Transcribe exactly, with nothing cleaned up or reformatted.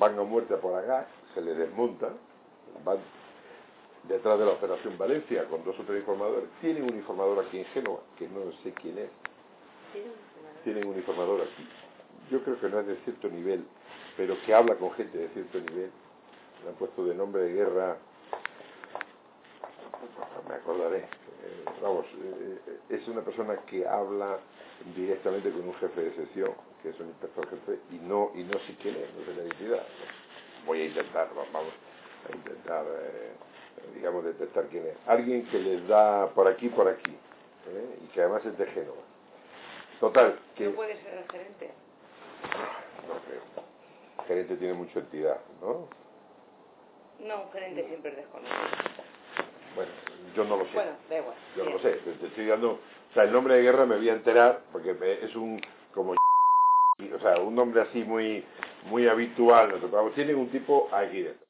van a muerte por acá, se le desmontan, van detrás de la Operación Valencia con dos o tres informadores. Tienen un informador aquí en Génova, que no sé quién es. Tienen un informador aquí. Yo creo que no es de cierto nivel, pero que habla con gente de cierto nivel. Le han puesto de nombre de guerra, me acordaré. Eh, vamos, eh, es una persona que habla directamente con un jefe de sección, que es un inspector jefe, y no y no sé quién es, no sé la identidad. Voy a intentar, vamos a intentar, eh, digamos, detectar quién es. Alguien que les da por aquí, por aquí, ¿eh? Y que además es de Génova. Total, que... ¿No puede ser el gerente? No creo. El gerente tiene mucha entidad, ¿no? No, un gerente siempre es desconocido. Bueno, yo no lo sé. Bueno, da igual. Yo no Bien. lo sé, te estoy dando... O sea, el nombre de guerra me voy a enterar, porque es un... como... O sea, un nombre así muy muy habitual. Tienen un tipo aquí dentro.